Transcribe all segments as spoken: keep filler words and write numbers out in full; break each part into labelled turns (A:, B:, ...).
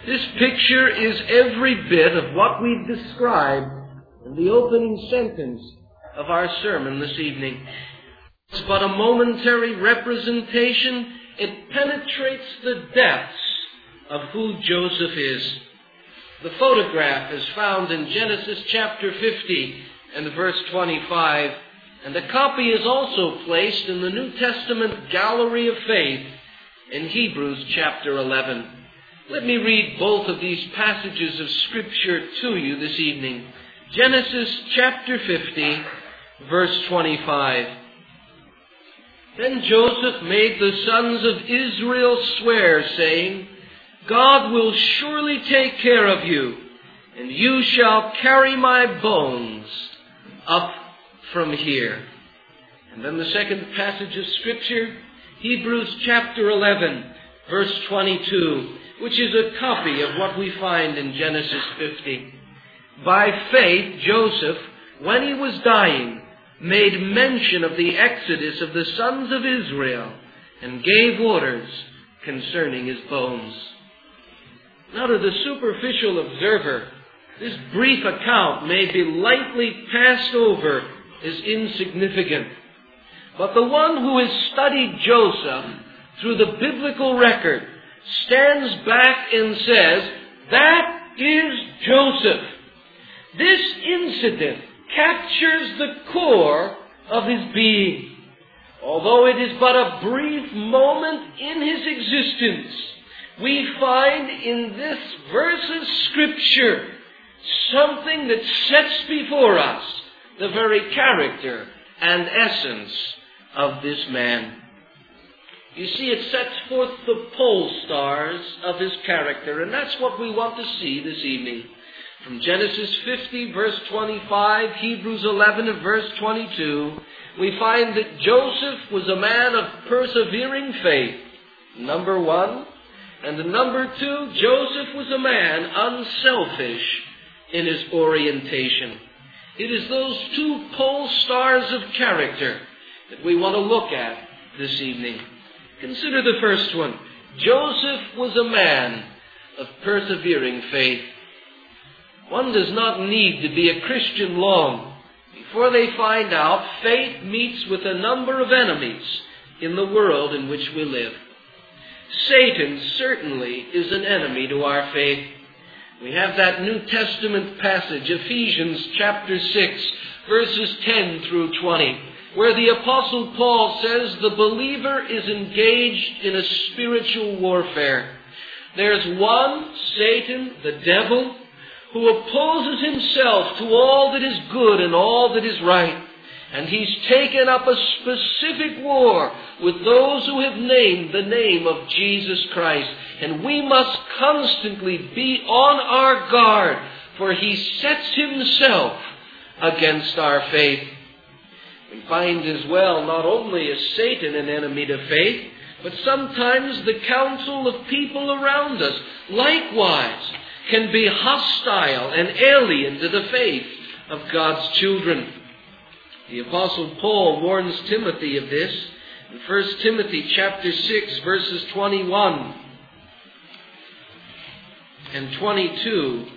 A: This picture is every bit of what we've described in the opening sentence of our sermon this evening. It's but a momentary representation. It penetrates the depths of who Joseph is. The photograph is found in Genesis chapter fifty and verse twenty-five, and a copy is also placed in the New Testament Gallery of Faith in Hebrews chapter eleven. Let me read both of these passages of Scripture to you this evening. Genesis chapter fifty, verse twenty-five. Then Joseph made the sons of Israel swear, saying, God will surely take care of you, and you shall carry my bones up from here. And then the second passage of Scripture, Hebrews chapter eleven, verse twenty-two, which is a copy of what we find in Genesis fifty. By faith, Joseph, when he was dying, made mention of the exodus of the sons of Israel and gave orders concerning his bones. Now, to the superficial observer, this brief account may be lightly passed over as insignificant. But the one who has studied Joseph through the biblical record stands back and says, that is Joseph. This incident captures the core of his being. Although it is but a brief moment in his existence, we find in this verse of Scripture something that sets before us the very character and essence of this man. You see, it sets forth the pole stars of his character, and that's what we want to see this evening. From Genesis fifty, verse twenty-five, Hebrews eleven, and verse twenty-two, we find that Joseph was a man of persevering faith, number one. And number two, Joseph was a man unselfish in his orientation. It is those two pole stars of character that we want to look at this evening. Consider the first one. Joseph was a man of persevering faith. One does not need to be a Christian long before they find out faith meets with a number of enemies in the world in which we live. Satan certainly is an enemy to our faith. We have that New Testament passage, Ephesians chapter six, verses ten through twenty, where the Apostle Paul says the believer is engaged in a spiritual warfare. There's one, Satan, the devil, who opposes himself to all that is good and all that is right. And he's taken up a specific war with those who have named the name of Jesus Christ. And we must constantly be on our guard, for he sets himself against our faith. We find as well, not only is Satan an enemy to faith, but sometimes the counsel of people around us likewise can be hostile and alien to the faith of God's children. The Apostle Paul warns Timothy of this in First Timothy chapter six, verses twenty-one and twenty-two.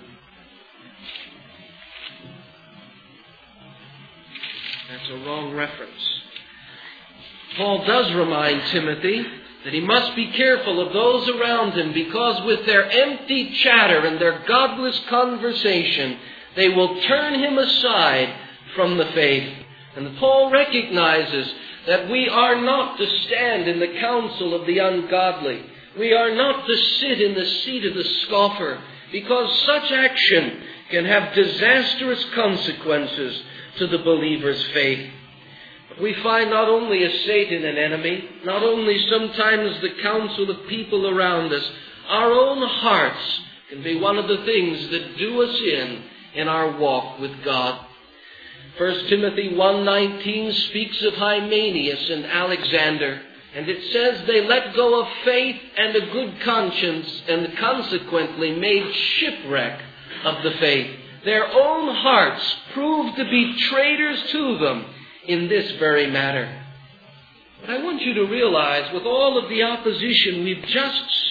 A: That's a wrong reference. Paul does remind Timothy that he must be careful of those around him, because with their empty chatter and their godless conversation, they will turn him aside from the faith. And Paul recognizes that we are not to stand in the counsel of the ungodly. We are not to sit in the seat of the scoffer, because such action can have disastrous consequences to the believer's faith. But we find not only is Satan an enemy, not only sometimes the counsel of people around us, our own hearts can be one of the things that do us in in our walk with God. First Timothy one nineteen speaks of Hymenaeus and Alexander, and it says they let go of faith and a good conscience, and consequently made shipwreck of the faith. Their own hearts proved to be traitors to them in this very matter. But I want you to realize, with all of the opposition we've just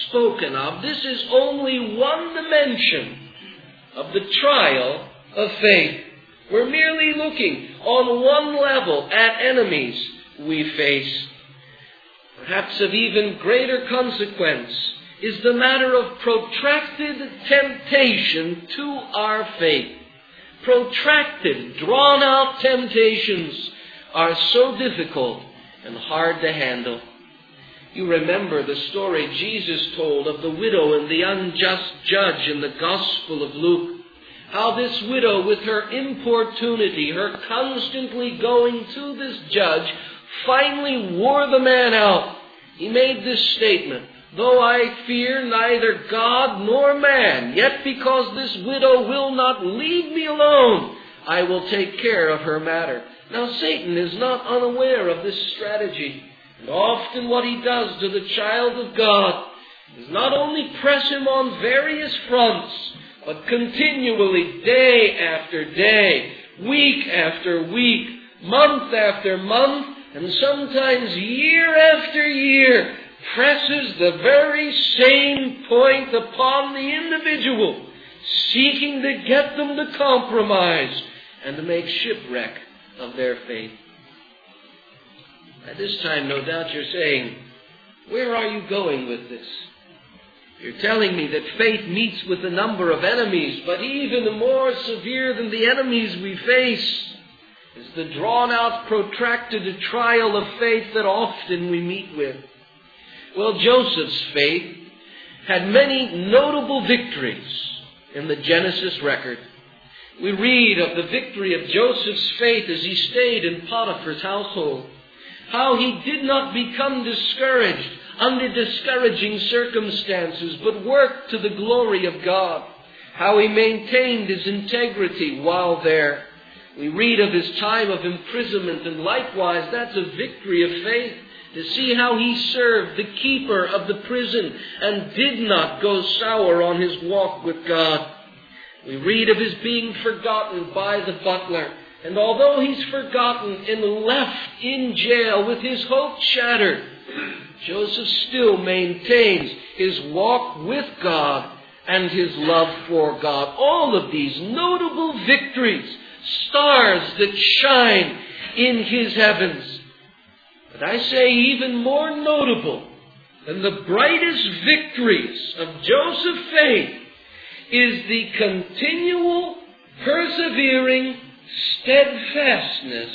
A: spoken of, this is only one dimension of the trial of faith. We're merely looking on one level at enemies we face. Perhaps of even greater consequence is the matter of protracted temptation to our faith. Protracted, drawn-out temptations are so difficult and hard to handle. You remember the story Jesus told of the widow and the unjust judge in the Gospel of Luke. How this widow, with her importunity, her constantly going to this judge, finally wore the man out. He made this statement, "Though I fear neither God nor man, yet because this widow will not leave me alone, I will take care of her matter." Now Satan is not unaware of this strategy. And often what he does to the child of God is not only press him on various fronts, but continually, day after day, week after week, month after month, and sometimes year after year, presses the very same point upon the individual, seeking to get them to compromise and to make shipwreck of their faith. At this time, no doubt you're saying, where are you going with this? You're telling me that faith meets with a number of enemies, but even more severe than the enemies we face is the drawn-out, protracted trial of faith that often we meet with. Well, Joseph's faith had many notable victories in the Genesis record. We read of the victory of Joseph's faith as he stayed in Potiphar's household. How he did not become discouraged under discouraging circumstances, but worked to the glory of God. How he maintained his integrity while there. We read of his time of imprisonment, and likewise that's a victory of faith, to see how he served the keeper of the prison and did not go sour on his walk with God. We read of his being forgotten by the butler, and although he's forgotten and left in jail with his hope shattered, Joseph still maintains his walk with God and his love for God. All of these notable victories, stars that shine in his heavens. But I say even more notable than the brightest victories of Joseph's faith is the continual, persevering steadfastness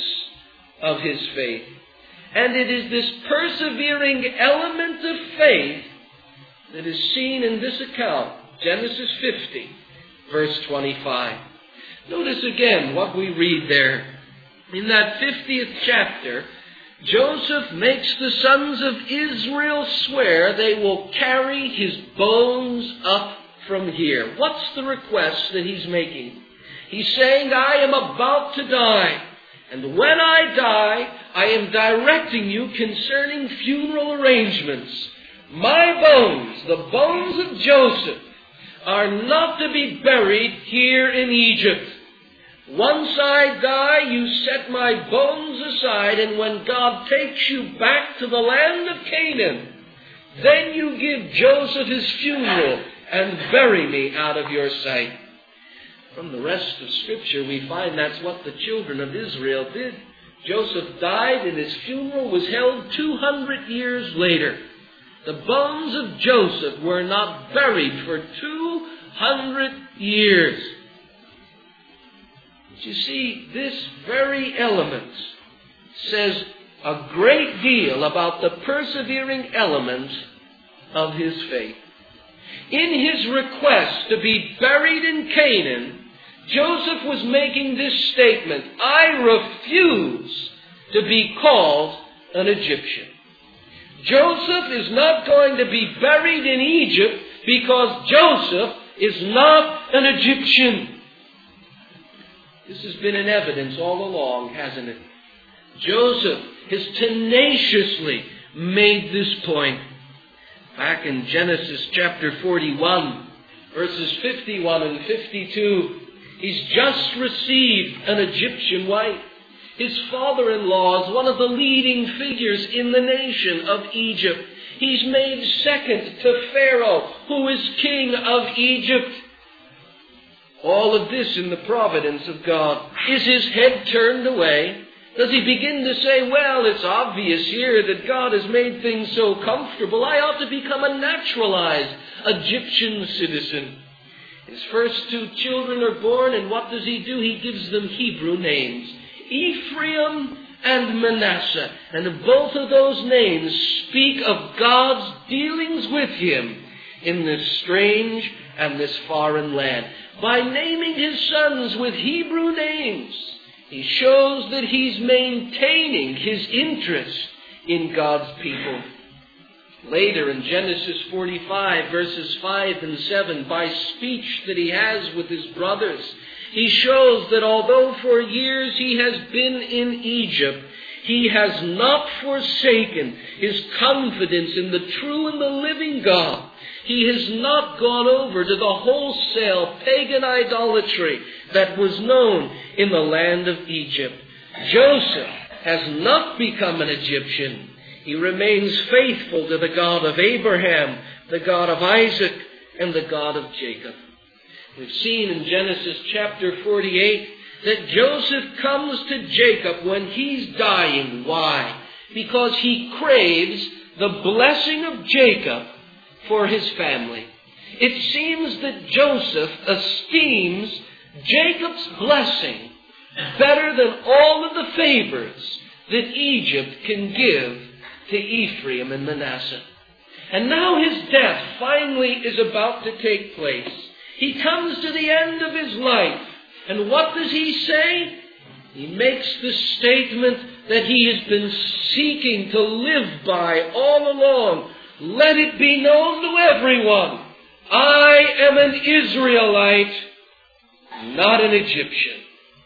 A: of his faith. And it is this persevering element of faith that is seen in this account, Genesis fifty, verse twenty-five. Notice again what we read there. In that fiftieth chapter, Joseph makes the sons of Israel swear they will carry his bones up from here. What's the request that he's making? He's saying, I am about to die. And when I die, I am directing you concerning funeral arrangements. My bones, the bones of Joseph, are not to be buried here in Egypt. Once I die, you set my bones aside, and when God takes you back to the land of Canaan, then you give Joseph his funeral and bury me out of your sight. From the rest of Scripture, we find that's what the children of Israel did. Joseph died, and his funeral was held two hundred years later. The bones of Joseph were not buried for two hundred years. But you see, this very element says a great deal about the persevering element of his faith. In his request to be buried in Canaan, Joseph was making this statement, I refuse to be called an Egyptian. Joseph is not going to be buried in Egypt because Joseph is not an Egyptian. This has been in evidence all along, hasn't it? Joseph has tenaciously made this point. Back in Genesis chapter forty-one, verses fifty-one and fifty-two, he's just received an Egyptian wife. His father-in-law is one of the leading figures in the nation of Egypt. He's made second to Pharaoh, who is king of Egypt. All of this in the providence of God. Is his head turned away? Does he begin to say, well, it's obvious here that God has made things so comfortable, I ought to become a naturalized Egyptian citizen? His first two children are born, and what does he do? He gives them Hebrew names, Ephraim and Manasseh. And both of those names speak of God's dealings with him in this strange and this foreign land. By naming his sons with Hebrew names, he shows that he's maintaining his interest in God's people. Later in Genesis forty-five, verses five and seven, by speech that he has with his brothers, he shows that although for years he has been in Egypt, he has not forsaken his confidence in the true and the living God. He has not gone over to the wholesale pagan idolatry that was known in the land of Egypt. Joseph has not become an Egyptian. He remains faithful to the God of Abraham, the God of Isaac, and the God of Jacob. We've seen in Genesis chapter forty-eight that Joseph comes to Jacob when he's dying. Why? Because he craves the blessing of Jacob for his family. It seems that Joseph esteems Jacob's blessing better than all of the favors that Egypt can give to Ephraim and Manasseh. And now his death finally is about to take place. He comes to the end of his life. And what does he say? He makes the statement that he has been seeking to live by all along. Let it be known to everyone, I am an Israelite, not an Egyptian.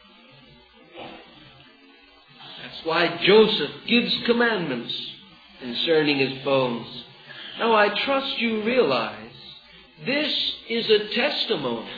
A: That's why Joseph gives commandments concerning his bones. Now I trust you realize this is a testimony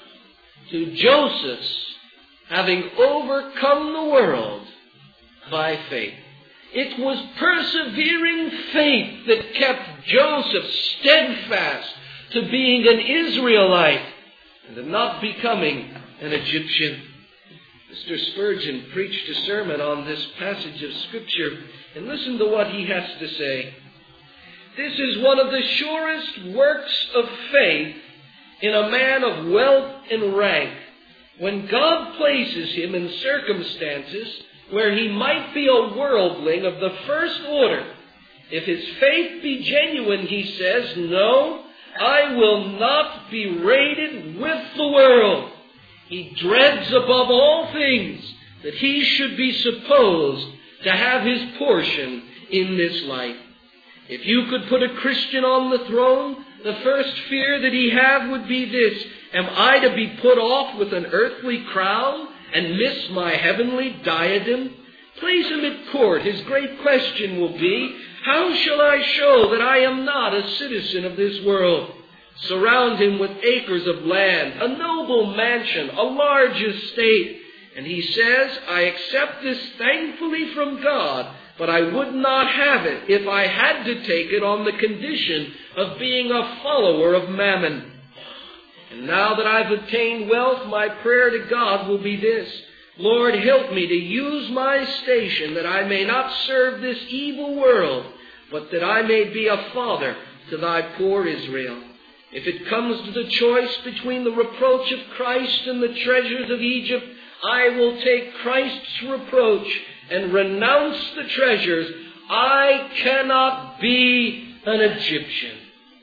A: to Joseph's having overcome the world by faith. It was persevering faith that kept Joseph steadfast to being an Israelite and to not becoming an Egyptian. Mister Spurgeon preached a sermon on this passage of Scripture, and listen to what he has to say. This is one of the surest works of faith in a man of wealth and rank, when God places him in circumstances where he might be a worldling of the first order. If his faith be genuine, he says, no, I will not be rated with the world. He dreads above all things that he should be supposed to have his portion in this life. If you could put a Christian on the throne, the first fear that he have would be this: am I to be put off with an earthly crown and miss my heavenly diadem? Place him at court. His great question will be, how shall I show that I am not a citizen of this world? Surround him with acres of land, a noble mansion, a large estate. And he says, I accept this thankfully from God, but I would not have it if I had to take it on the condition of being a follower of mammon. And now that I've obtained wealth, my prayer to God will be this: Lord, help me to use my station that I may not serve this evil world, but that I may be a father to thy poor Israel. If it comes to the choice between the reproach of Christ and the treasures of Egypt, I will take Christ's reproach and renounce the treasures. I cannot be an Egyptian.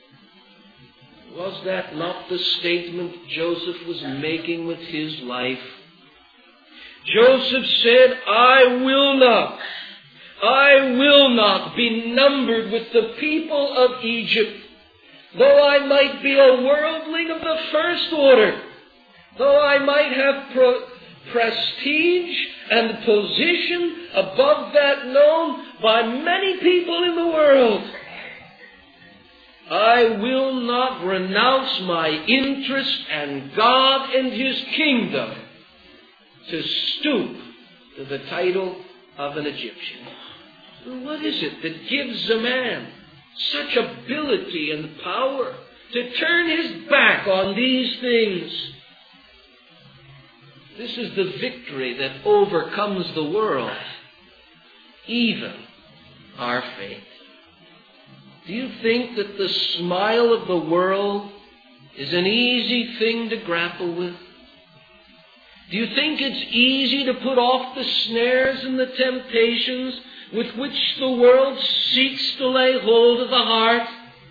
A: Was that not the statement Joseph was making with his life? Joseph said, I will not, I will not be numbered with the people of Egypt, though I might be a worldling of the first order, though I might have pro- prestige and position above that known by many people in the world. I will not renounce my interest and God and His kingdom to stoop to the title of an Egyptian. What is it that gives a man such ability and power to turn his back on these things? This is the victory that overcomes the world, even our faith. Do you think that the smile of the world is an easy thing to grapple with? Do you think it's easy to put off the snares and the temptations with which the world seeks to lay hold of the heart?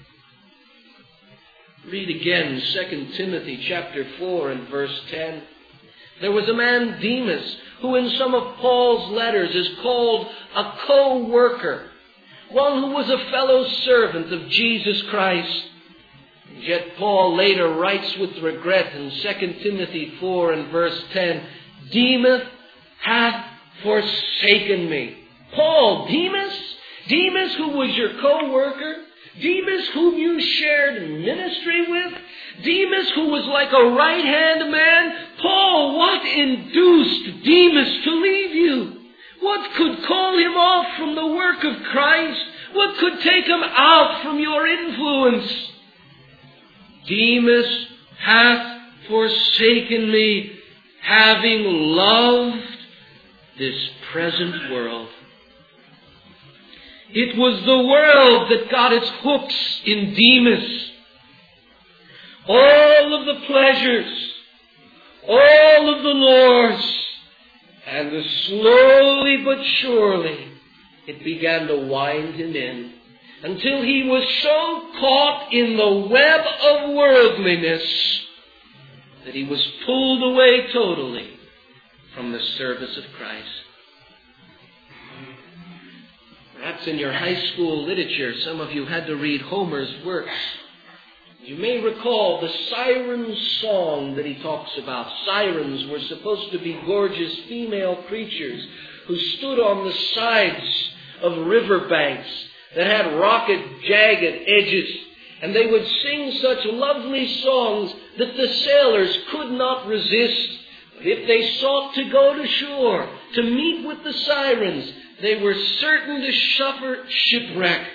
A: Read again Second Timothy chapter four and verse ten. There was a man, Demas, who in some of Paul's letters is called a co-worker, one who was a fellow servant of Jesus Christ. And yet Paul later writes with regret in Second Timothy four and verse ten, Demas hath forsaken me. Paul, Demas? Demas who was your co-worker? Demas whom you shared ministry with? Demas who was like a right-hand man? Paul, what induced Demas to leave you? What could call him off from the work of Christ? What could take him out from your influence? Demas hath forsaken me, having loved this present world. It was the world that got its hooks in Demas. All of the pleasures, all of the lures, and slowly but surely it began to wind him in, until he was so caught in the web of worldliness that he was pulled away totally from the service of Christ. Perhaps in your high school literature, some of you had to read Homer's works. You may recall the siren song that he talks about. Sirens were supposed to be gorgeous female creatures who stood on the sides of riverbanks that had rocket, jagged edges. And they would sing such lovely songs that the sailors could not resist. But if they sought to go to shore, to meet with the sirens, they were certain to suffer shipwreck.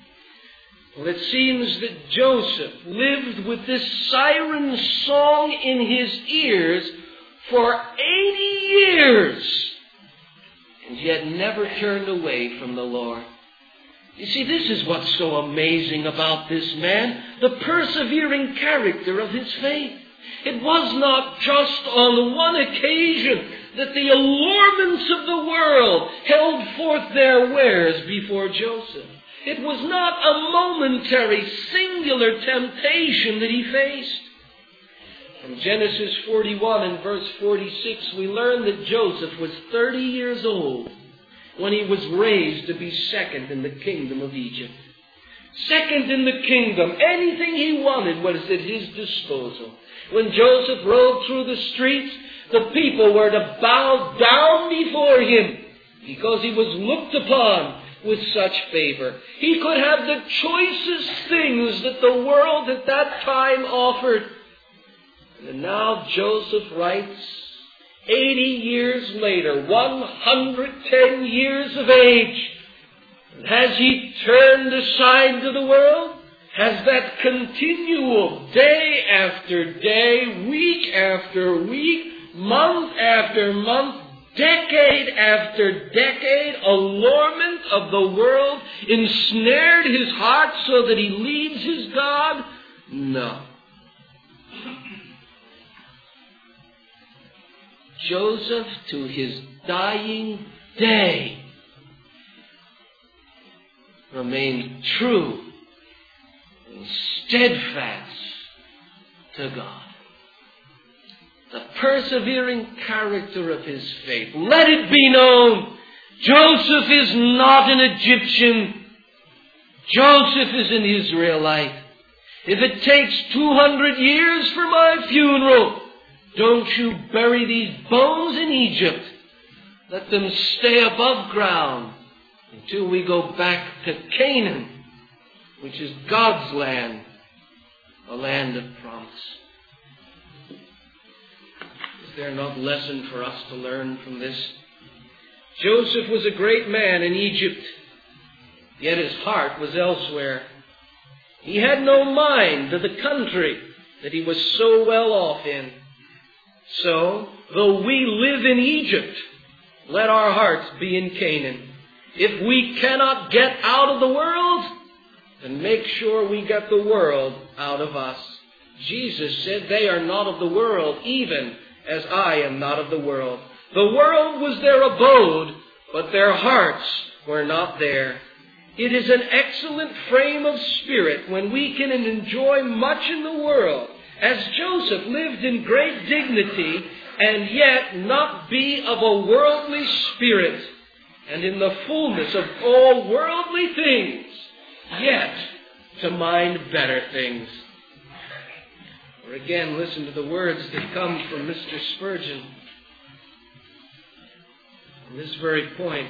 A: Well, it seems that Joseph lived with this siren song in his ears for eighty years, and yet never turned away from the Lord. You see, this is what's so amazing about this man, the persevering character of his faith. It was not just on one occasion that the allurements of the world held forth their wares before Joseph. It was not a momentary, singular temptation that he faced. From Genesis forty-one and verse forty-six, we learn that Joseph was thirty years old when he was raised to be second in the kingdom of Egypt. Second in the kingdom. Anything he wanted was at his disposal. When Joseph rode through the streets, the people were to bow down before him because he was looked upon with such favor. He could have the choicest things that the world at that time offered. And now Joseph writes, eighty years later, one hundred ten years of age, has he turned aside to the world? Has that continual day after day, week after week, month after month, decade after decade, allurement of the world ensnared his heart so that he leaves his God? No. Joseph, to his dying day, remained true and steadfast to God. The persevering character of his faith. Let it be known, Joseph is not an Egyptian. Joseph is an Israelite. If it takes two hundred years for my funeral, don't you bury these bones in Egypt. Let them stay above ground until we go back to Canaan, which is God's land, a land of promise. Is there no lesson for us to learn from this? Joseph was a great man in Egypt, yet his heart was elsewhere. He had no mind of the country that he was so well off in. So, though we live in Egypt, let our hearts be in Canaan. If we cannot get out of the world, then make sure we get the world out of us. Jesus said, they are not of the world, even as I am not of the world. The world was their abode, but their hearts were not there. It is an excellent frame of spirit when we can enjoy much in the world, as Joseph lived in great dignity, and yet not be of a worldly spirit, and in the fullness of all worldly things, yet to mind better things. Or again, listen to the words that come from Mister Spurgeon on this very point.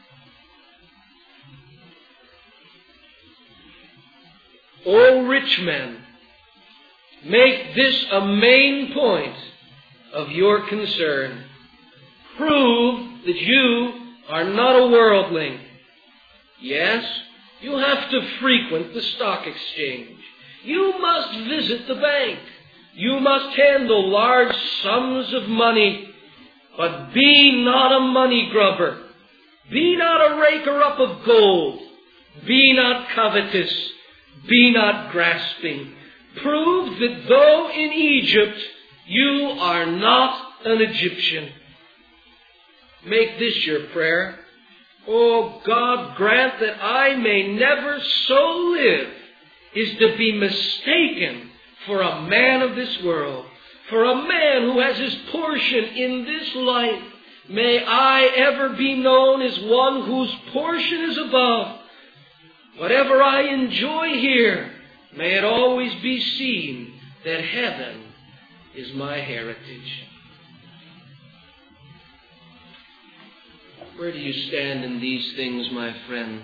A: O rich men, make this a main point of your concern. Prove that you are not a worldling. Yes, you have to frequent the stock exchange. You must visit the bank. You must handle large sums of money. But be not a money grubber. Be not a raker up of gold. Be not covetous. Be not grasping. Prove that though in Egypt you are not an Egyptian. Make this your prayer. Oh, God, grant that I may never so live as to be mistaken for a man of this world, for a man who has his portion in this life. May I ever be known as one whose portion is above. Whatever I enjoy here, may it always be seen that heaven is my heritage. Where do you stand in these things, my friend?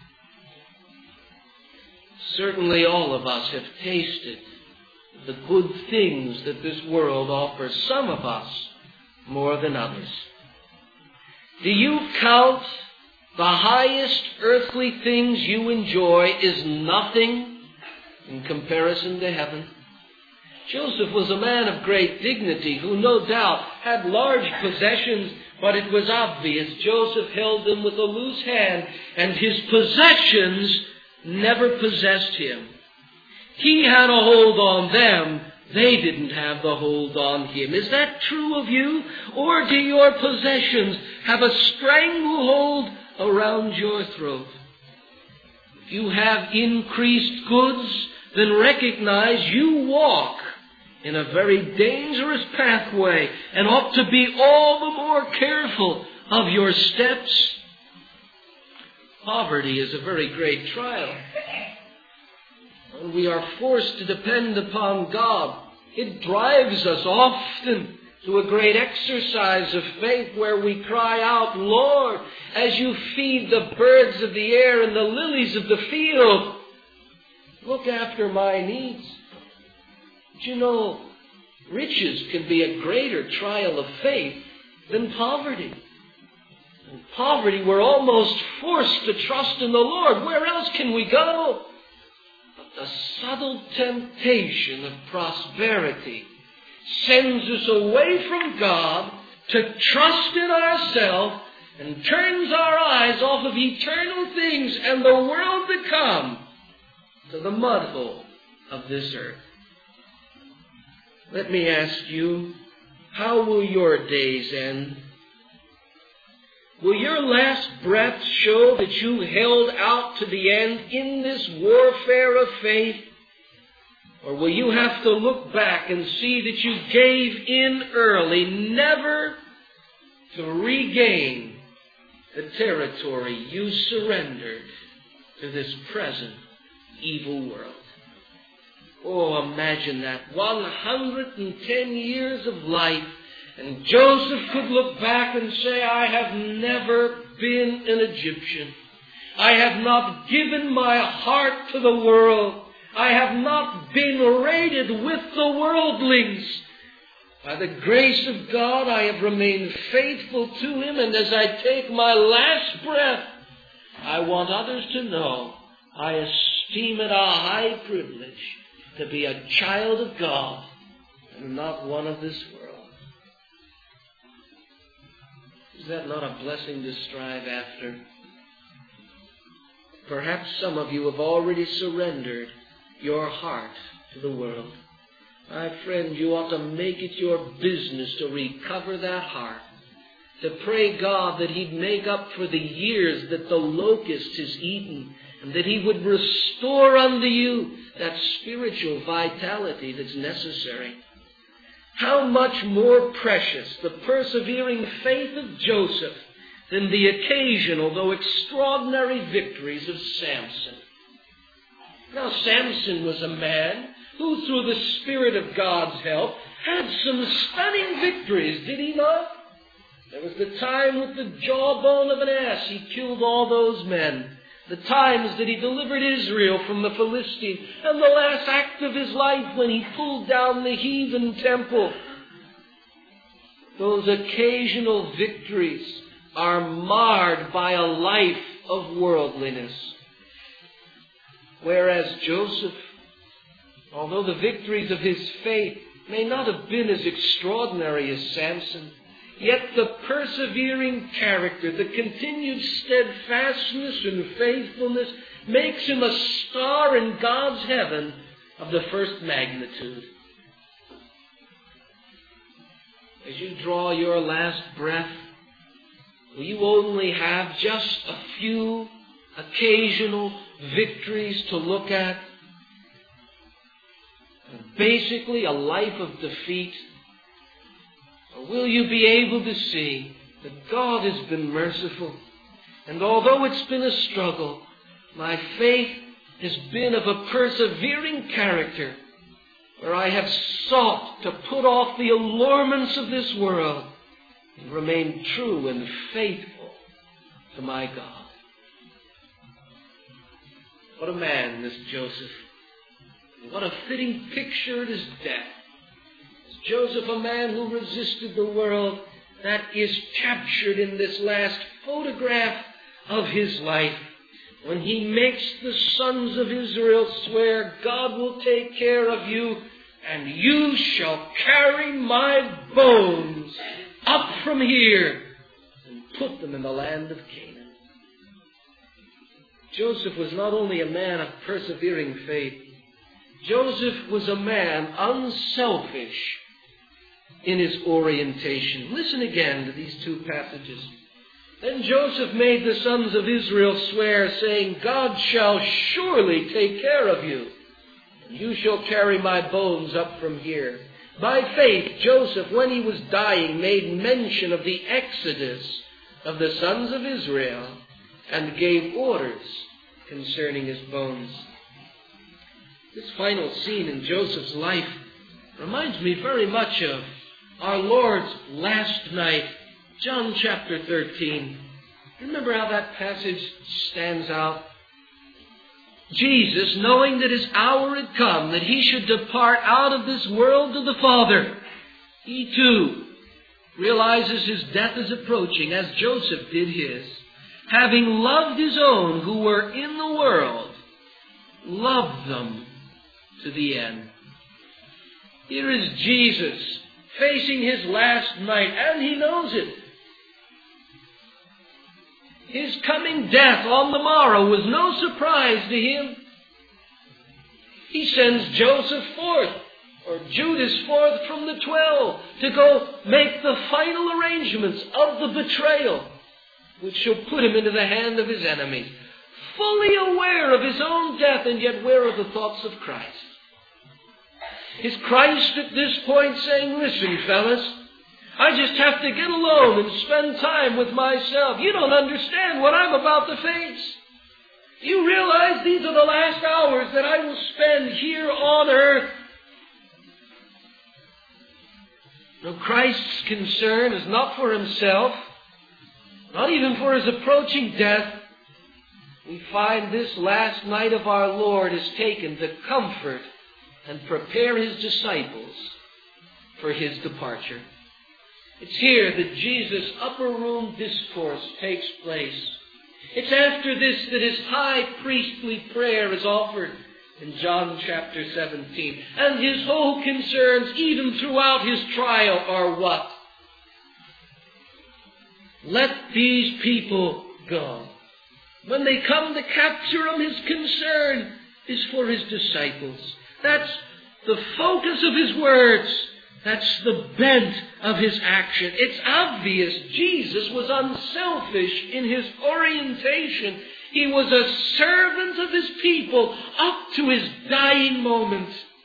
A: Certainly all of us have tasted the good things that this world offers, some of us more than others. Do you count the highest earthly things you enjoy is nothing in comparison to heaven? Joseph was a man of great dignity who no doubt had large possessions, but it was obvious Joseph held them with a loose hand, and his possessions never possessed him. He had a hold on them. They didn't have the hold on him. Is that true of you? Or do your possessions have a stranglehold around your throat? If you have increased goods, then recognize you walk in a very dangerous pathway and ought to be all the more careful of your steps. Poverty is a very great trial. When we are forced to depend upon God, it drives us often to a great exercise of faith where we cry out, Lord, as you feed the birds of the air and the lilies of the field, look after my needs. But you know, riches can be a greater trial of faith than poverty. In poverty, we're almost forced to trust in the Lord. Where else can we go? But the subtle temptation of prosperity sends us away from God to trust in ourselves and turns our eyes off of eternal things and the world to come to the mud hole of this earth. Let me ask you, how will your days end? Will your last breath show that you held out to the end in this warfare of faith? Or will you have to look back and see that you gave in early, never to regain the territory you surrendered to this present evil world? Oh, imagine that. one hundred ten years of life, and Joseph could look back and say, I have never been an Egyptian. I have not given my heart to the world. I have not been rated with the worldlings. By the grace of God, I have remained faithful to Him, and as I take my last breath, I want others to know I esteem it a high privilege to be a child of God and not one of this world. Is that not a blessing to strive after? Perhaps some of you have already surrendered your heart to the world. My friend, you ought to make it your business to recover that heart, to pray God that He'd make up for the years that the locust has eaten, and that He would restore unto you that spiritual vitality that's necessary. How much more precious the persevering faith of Joseph than the occasional, though extraordinary, victories of Samson. Now, Samson was a man who, through the Spirit of God's help, had some stunning victories, did he not? There was the time with the jawbone of an ass, he killed all those men. The times that he delivered Israel from the Philistines, and the last act of his life when he pulled down the heathen temple. Those occasional victories are marred by a life of worldliness. Whereas Joseph, although the victories of his faith may not have been as extraordinary as Samson, yet the persevering character, the continued steadfastness and faithfulness makes him a star in God's heaven of the first magnitude. As you draw your last breath, will you only have just a few occasional victories to look at? Basically, a life of defeat? Or will you be able to see that God has been merciful, and although it's been a struggle, my faith has been of a persevering character, where I have sought to put off the allurements of this world and remain true and faithful to my God. What a man, this Joseph. What a fitting picture at his death. Is Joseph a man who resisted the world? That is captured in this last photograph of his life, when he makes the sons of Israel swear, God will take care of you, and you shall carry my bones up from here and put them in the land of Canaan. Joseph was not only a man of persevering faith, Joseph was a man unselfish in his orientation. Listen again to these two passages. Then Joseph made the sons of Israel swear, saying, God shall surely take care of you, and you shall carry my bones up from here. By faith, Joseph, when he was dying, made mention of the exodus of the sons of Israel, and gave orders concerning his bones. This final scene in Joseph's life reminds me very much of our Lord's last night, John chapter thirteen. Remember how that passage stands out? Jesus, knowing that his hour had come, that he should depart out of this world to the Father, he too realizes his death is approaching, as Joseph did his. Having loved his own who were in the world, loved them to the end. Here is Jesus facing his last night, and he knows it. His coming death on the morrow was no surprise to him. He sends Joseph forth, or Judas forth from the twelve, to go make the final arrangements of the betrayal, which shall put him into the hand of his enemies, fully aware of his own death, and yet aware of the thoughts of Christ. Is Christ at this point saying, listen, fellas, I just have to get alone and spend time with myself. You don't understand what I'm about to face. You realize these are the last hours that I will spend here on earth. No, Christ's concern is not for himself, not even for his approaching death. We find this last night of our Lord is taken to comfort and prepare his disciples for his departure. It's here that Jesus' upper room discourse takes place. It's after this that his high priestly prayer is offered in John chapter seventeen. And his whole concerns, even throughout his trial, are what? Let these people go. When they come to capture him, his concern is for his disciples. That's the focus of his words. That's the bent of his action. It's obvious Jesus was unselfish in his orientation. He was a servant of his people up to his dying moment.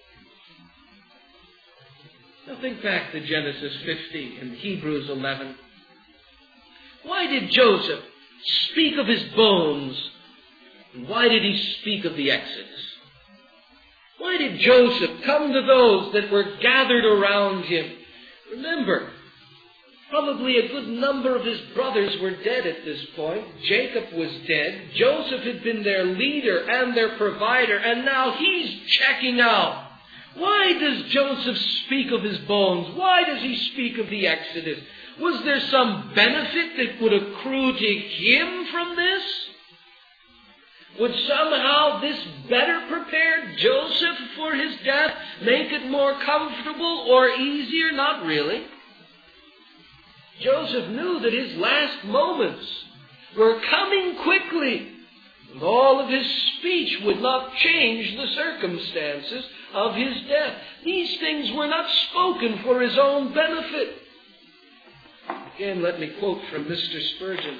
A: Now think back to Genesis fifty and Hebrews eleven. Why did Joseph speak of his bones? And why did he speak of the Exodus? Why did Joseph come to those that were gathered around him? Remember, probably a good number of his brothers were dead at this point. Jacob was dead. Joseph had been their leader and their provider, and now he's checking out. Why does Joseph speak of his bones? Why does he speak of the Exodus? Was there some benefit that would accrue to him from this? Would somehow this better prepare Joseph for his death, make it more comfortable or easier? Not really. Joseph knew that his last moments were coming quickly, and all of his speech would not change the circumstances of his death. These things were not spoken for his own benefit. Again, let me quote from Mister Spurgeon.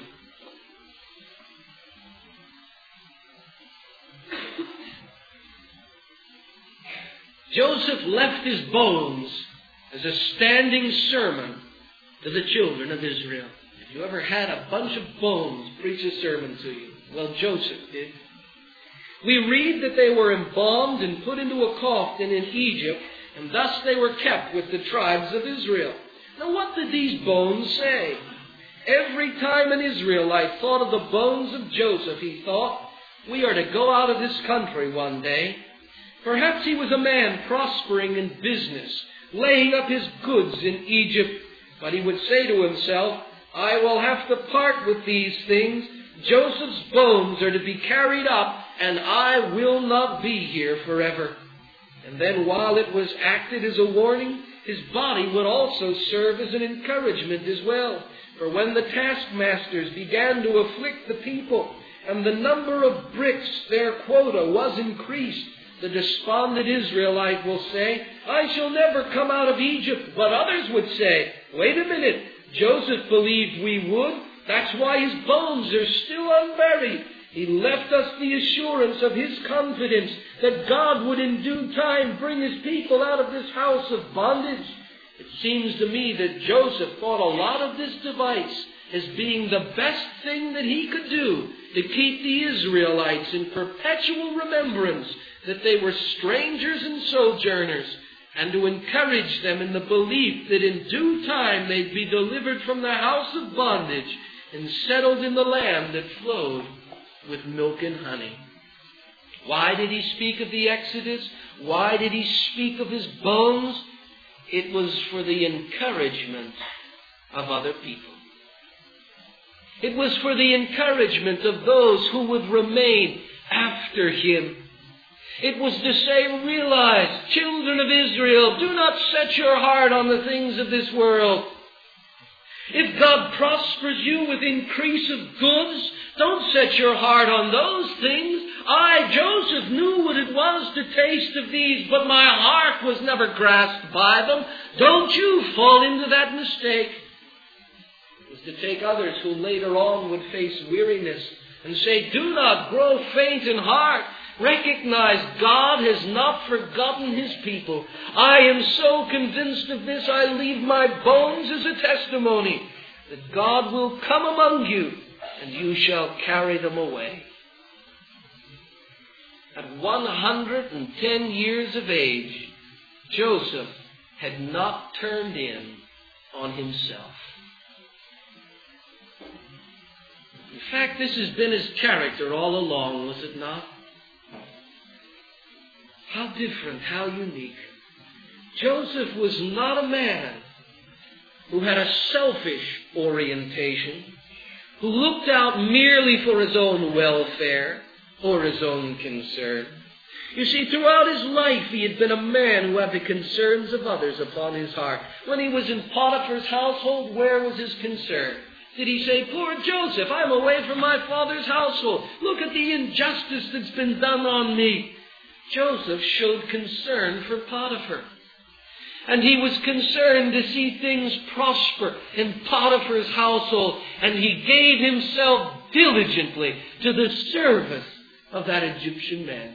A: Joseph left his bones as a standing sermon to the children of Israel. If you ever had a bunch of bones preach a sermon to you, well, Joseph did. We read that they were embalmed and put into a coffin in Egypt, and thus they were kept with the tribes of Israel. Now, what did these bones say? Every time an Israelite thought of the bones of Joseph, he thought, we are to go out of this country one day. Perhaps he was a man prospering in business, laying up his goods in Egypt. But he would say to himself, I will have to part with these things. Joseph's bones are to be carried up, and I will not be here forever. And then while it was acted as a warning, his body would also serve as an encouragement as well. For when the taskmasters began to afflict the people, and the number of bricks, their quota, was increased, the despondent Israelite will say, I shall never come out of Egypt. But others would say, wait a minute, Joseph believed we would. That's why his bones are still unburied. He left us the assurance of his confidence that God would in due time bring his people out of this house of bondage. It seems to me that Joseph thought a lot of this device as being the best thing that he could do to keep the Israelites in perpetual remembrance that they were strangers and sojourners, and to encourage them in the belief that in due time they'd be delivered from the house of bondage and settled in the land that flowed with milk and honey. Why did he speak of the Exodus? Why did he speak of his bones? It was for the encouragement of other people. It was for the encouragement of those who would remain after him. It was to say, realize, children of Israel, do not set your heart on the things of this world. If God prospers you with increase of goods, don't set your heart on those things. I, Joseph, knew what it was to taste of these, but my heart was never grasped by them. Don't you fall into that mistake. It was to take others who later on would face weariness and say, do not grow faint in heart. Recognize God has not forgotten his people. I am so convinced of this, I leave my bones as a testimony that God will come among you and you shall carry them away. At one hundred ten years of age, Joseph had not turned in on himself. In fact, this has been his character all along, was it not? How different, how unique. Joseph was not a man who had a selfish orientation, who looked out merely for his own welfare or his own concern. You see, throughout his life he had been a man who had the concerns of others upon his heart. When he was in Potiphar's household, where was his concern? Did he say, poor Joseph, I'm away from my father's household. Look at the injustice that's been done on me. Joseph showed concern for Potiphar. And he was concerned to see things prosper in Potiphar's household. And he gave himself diligently to the service of that Egyptian man.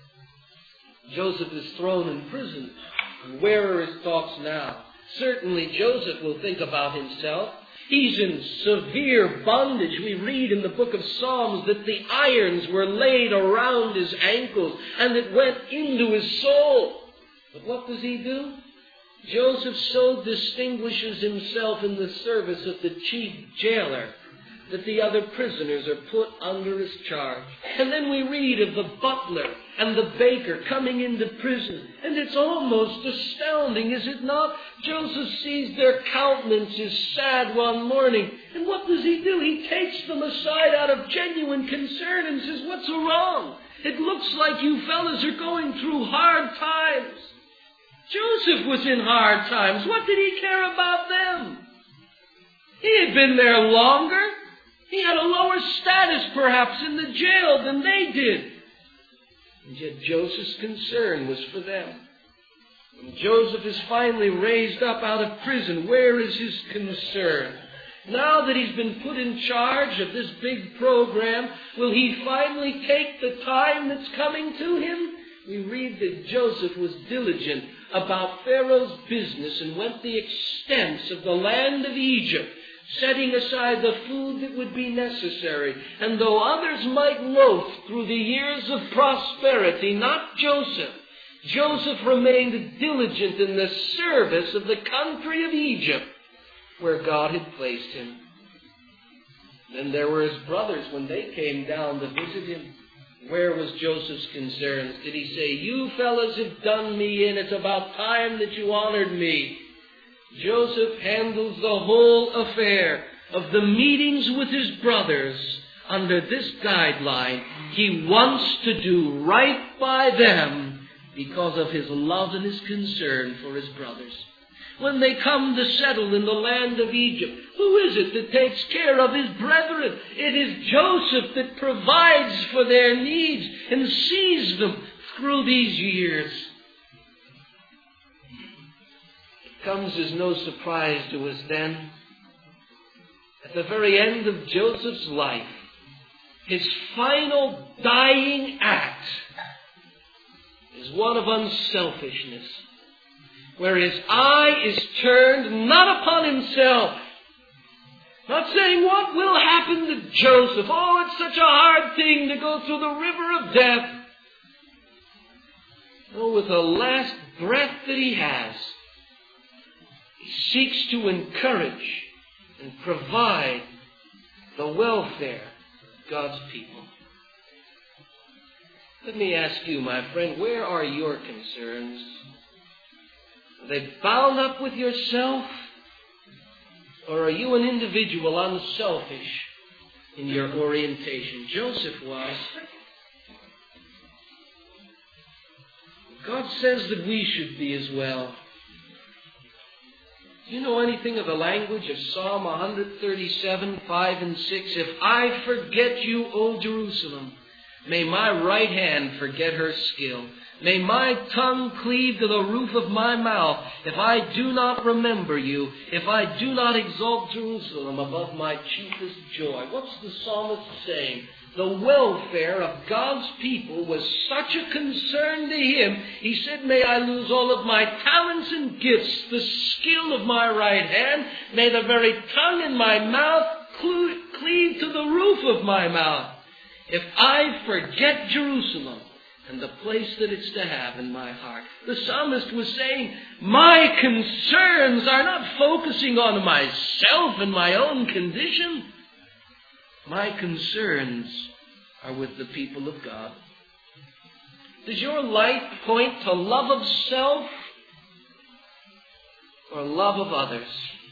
A: Joseph is thrown in prison. And where are his thoughts now? Certainly Joseph will think about himself. He's in severe bondage. We read in the book of Psalms that the irons were laid around his ankles and it went into his soul. But what does he do? Joseph so distinguishes himself in the service of the chief jailer that the other prisoners are put under his charge. And then we read of the butler and the baker coming into prison. And it's almost astounding, is it not? Joseph sees their countenances sad one morning. And what does he do? He takes them aside out of genuine concern and says, what's wrong? It looks like you fellas are going through hard times. Joseph was in hard times. What did he care about them? He had been there longer. He had a lower status, perhaps, in the jail than they did. And yet Joseph's concern was for them. When Joseph is finally raised up out of prison, where is his concern? Now that he's been put in charge of this big program, will he finally take the time that's coming to him? We read that Joseph was diligent about Pharaoh's business and went the extents of the land of Egypt, setting aside the food that would be necessary. And though others might loaf through the years of prosperity, not Joseph. Joseph remained diligent in the service of the country of Egypt, where God had placed him. Then there were his brothers when they came down to visit him. Where was Joseph's concerns? Did he say, you fellas have done me in, it's about time that you honored me? Joseph handles the whole affair of the meetings with his brothers under this guideline. He wants to do right by them because of his love and his concern for his brothers. When they come to settle in the land of Egypt, who is it that takes care of his brethren? It is Joseph that provides for their needs and sees them through these years. It comes as no surprise to us then, at the very end of Joseph's life, his final dying act is one of unselfishness, where his eye is turned not upon himself, not saying, what will happen to Joseph? Oh, it's such a hard thing to go through the river of death. Oh, with the last breath that he has, he seeks to encourage and provide the welfare of God's people. Let me ask you, my friend, where are your concerns? Are they bound up with yourself? Or are you an individual unselfish in your orientation? Joseph was. God says that we should be as well. Do you know anything of the language of Psalm one thirty-seven, five and six? If I forget you, O Jerusalem, may my right hand forget her skill. May my tongue cleave to the roof of my mouth if I do not remember you, if I do not exalt Jerusalem above my chiefest joy. What's the psalmist saying? The welfare of God's people was such a concern to him. He said, may I lose all of my talents and gifts, the skill of my right hand. May the very tongue in my mouth cleave to the roof of my mouth. If I forget Jerusalem and the place that it's to have in my heart. The psalmist was saying, my concerns are not focusing on myself and my own condition. My concerns are with the people of God. Does your light point to love of self or love of others.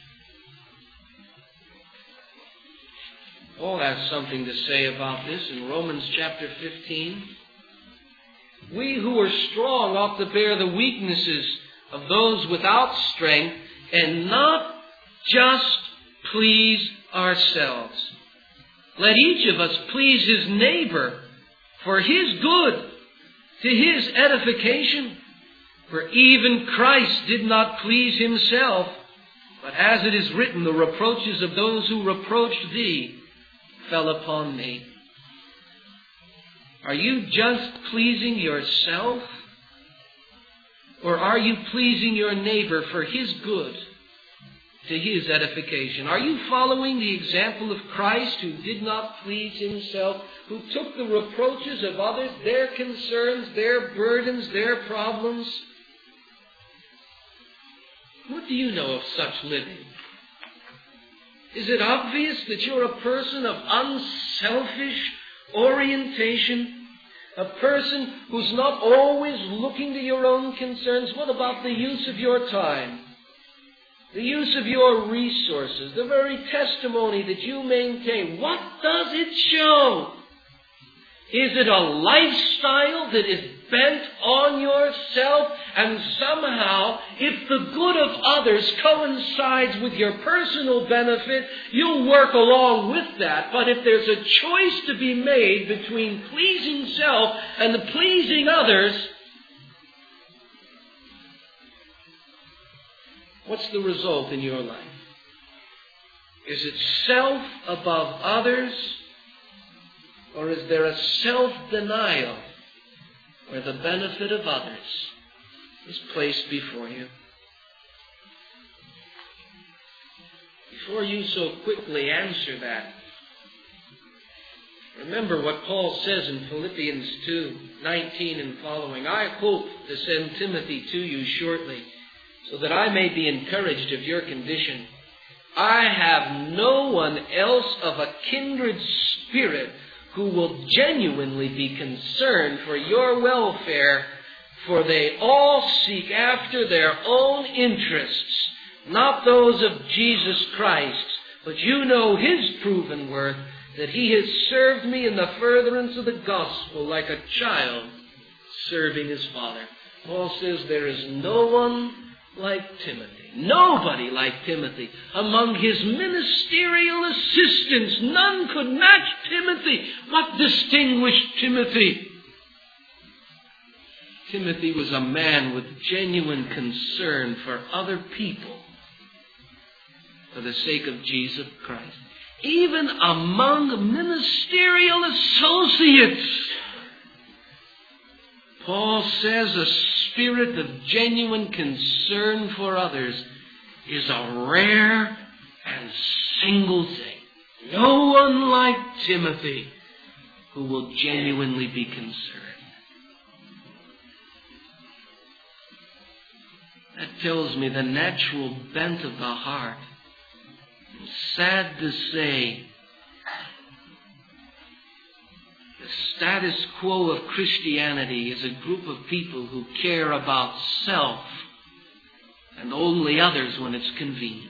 A: Paul has something to say about this in Romans chapter fifteen. We who are strong ought to bear the weaknesses of those without strength and not just please ourselves. Let each of us please his neighbor for his good, to his edification. For even Christ did not please himself, but as it is written, the reproaches of those who reproached thee fell upon me. Are you just pleasing yourself? Or are you pleasing your neighbor for his good, to his edification? Are you following the example of Christ, who did not please himself, who took the reproaches of others, their concerns, their burdens, their problems? What do you know of such living? Is it obvious that you're a person of unselfish orientation? A person who's not always looking to your own concerns? What about the use of your time? The use of your resources? The very testimony that you maintain? What does it show? Is it a lifestyle that is bent on yourself, and somehow, if the good of others coincides with your personal benefit, you'll work along with that? But if there's a choice to be made between pleasing self and the pleasing others, what's the result in your life? Is it self above others? Or is there a self-denial where the benefit of others is placed before you? Before you so quickly answer that, remember what Paul says in Philippians two nineteen and following. I hope to send Timothy to you shortly, so that I may be encouraged of your condition. I have no one else of a kindred spirit who will genuinely be concerned for your welfare, for they all seek after their own interests, not those of Jesus Christ. But you know his proven worth, that he has served me in the furtherance of the gospel like a child serving his father. Paul says there is no one like Timothy. Nobody like Timothy. Among his ministerial assistants, none could match Timothy. What distinguished Timothy? Timothy was a man with genuine concern for other people for the sake of Jesus Christ. Even among ministerial associates, Paul says a spirit of genuine concern for others is a rare and single thing. No one like Timothy who will genuinely be concerned. That tells me the natural bent of the heart. Sad to say, the status quo of Christianity is a group of people who care about self and only others when it's convenient.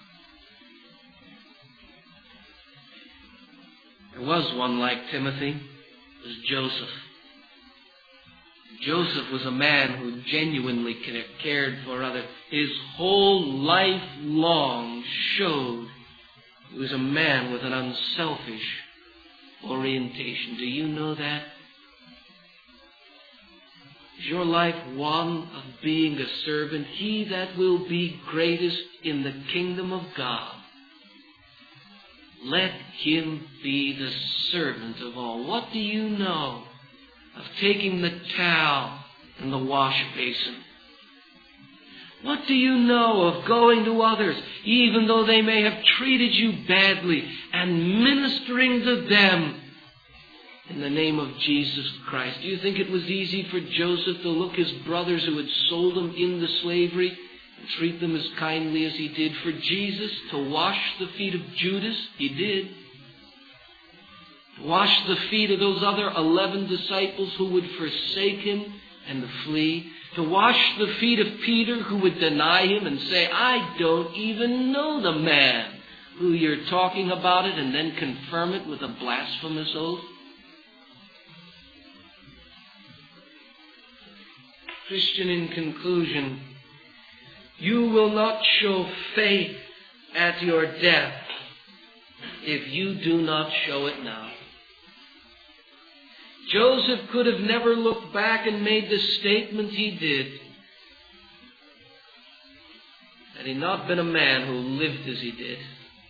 A: There was one like Timothy. It was Joseph. Joseph was a man who genuinely cared for others. His whole life long showed he was a man with an unselfish orientation. Do you know that? Is your life one of being a servant? He that will be greatest in the kingdom of God, let him be the servant of all. What do you know of taking the towel and the wash basin? What do you know of going to others, even though they may have treated you badly, and ministering to them in the name of Jesus Christ? Do you think it was easy for Joseph to look his brothers who had sold him into slavery and treat them as kindly as he did? For Jesus to wash the feet of Judas? He did. To wash the feet of those other eleven disciples who would forsake him and to flee, to wash the feet of Peter, who would deny him and say, I don't even know the man who you're talking about it, and then confirm it with a blasphemous oath? Christian, in conclusion, you will not show faith at your death if you do not show it now. Joseph could have never looked back and made the statement he did had he not been a man who lived as he did.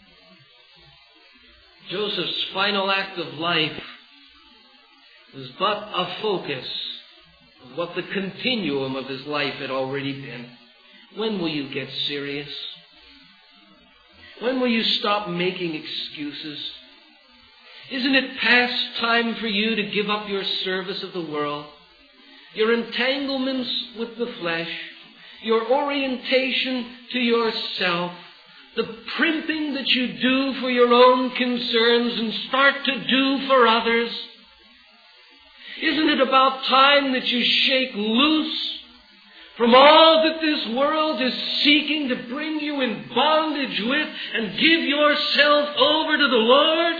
A: Joseph's final act of life was but a focus of what the continuum of his life had already been. When will you get serious? When will you stop making excuses? Isn't it past time for you to give up your service of the world, your entanglements with the flesh, your orientation to yourself, the primping that you do for your own concerns, and start to do for others? Isn't it about time that you shake loose from all that this world is seeking to bring you in bondage with and give yourself over to the Lord?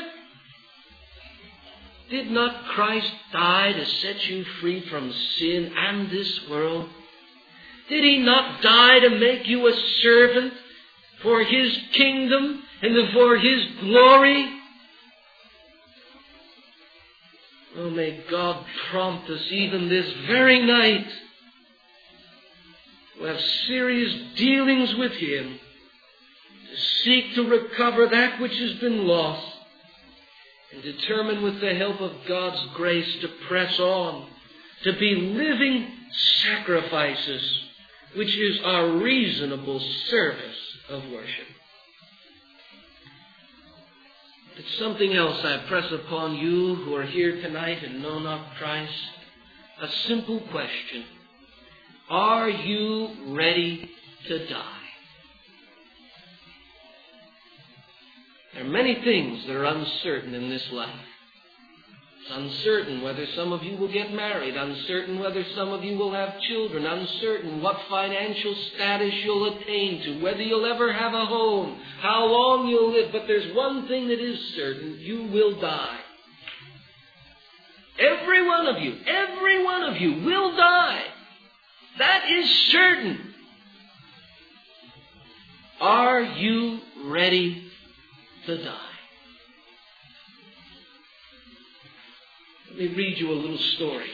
A: Did not Christ die to set you free from sin and this world? Did He not die to make you a servant for His kingdom and for His glory? Oh, may God prompt us even this very night to have serious dealings with Him, to seek to recover that which has been lost, and determine with the help of God's grace to press on, to be living sacrifices, which is our reasonable service of worship. It's something else I press upon you who are here tonight and know not Christ. A simple question. Are you ready to die? There are many things that are uncertain in this life. It's uncertain whether some of you will get married, uncertain whether some of you will have children, uncertain what financial status you'll attain to, whether you'll ever have a home, how long you'll live. But there's one thing that is certain: you will die. Every one of you, every one of you will die. That is certain. Are you ready to die? Let me read you a little story.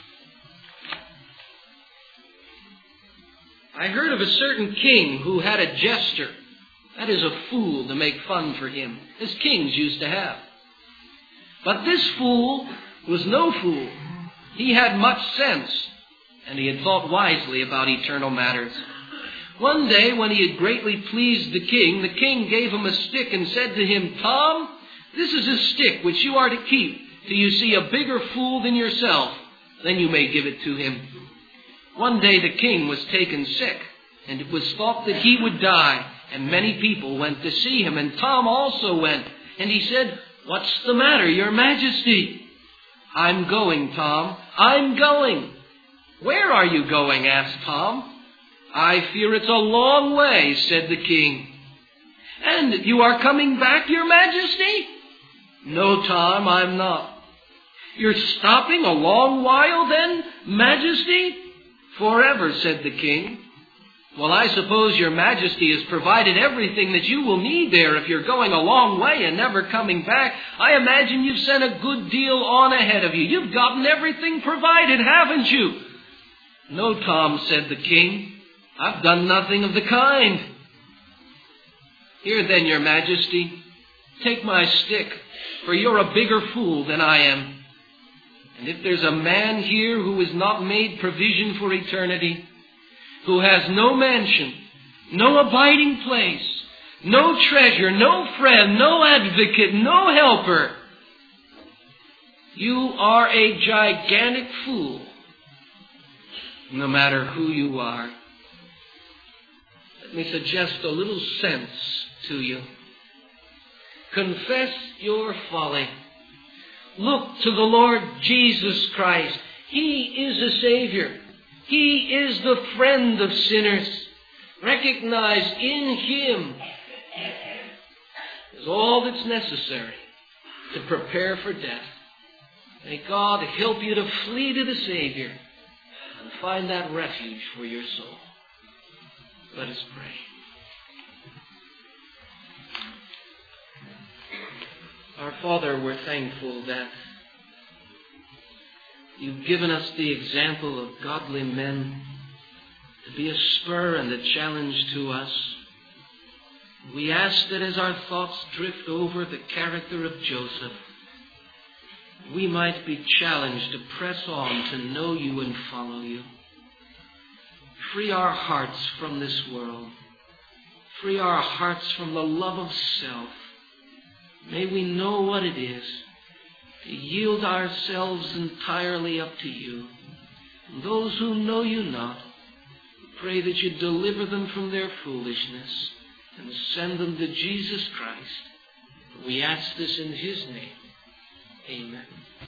A: I heard of a certain king who had a jester, that is, a fool, to make fun for him, as kings used to have. But this fool was no fool. He had much sense, and he had thought wisely about eternal matters. One day, when he had greatly pleased the king, the king gave him a stick and said to him, Tom, this is a stick which you are to keep till you see a bigger fool than yourself. Then you may give it to him. One day the king was taken sick, and it was thought that he would die, and many people went to see him, and Tom also went. And he said, What's the matter, your majesty? I'm going, Tom. I'm going. Where are you going? Asked Tom. I fear it's a long way, said the king. And you are coming back, your majesty? No, Tom, I'm not. You're stopping a long while then, majesty? Forever, said the king. Well, I suppose your majesty has provided everything that you will need there if you're going a long way and never coming back. I imagine you've sent a good deal on ahead of you. You've gotten everything provided, haven't you? No, Tom, said the king. I've done nothing of the kind. Here then, your majesty, take my stick, for you're a bigger fool than I am. And if there's a man here who has not made provision for eternity, who has no mansion, no abiding place, no treasure, no friend, no advocate, no helper, you are a gigantic fool, no matter who you are. Let me suggest a little sense to you. Confess your folly. Look to the Lord Jesus Christ. He is a Savior. He is the friend of sinners. Recognize in Him is all that's necessary to prepare for death. May God help you to flee to the Savior and find that refuge for your soul. Let us pray. Our Father, we're thankful that You've given us the example of godly men to be a spur and a challenge to us. We ask that as our thoughts drift over the character of Joseph, we might be challenged to press on to know You and follow You. Free our hearts from this world. Free our hearts from the love of self. May we know what it is to yield ourselves entirely up to You. And those who know You not, pray that You deliver them from their foolishness and send them to Jesus Christ. We ask this in His name. Amen.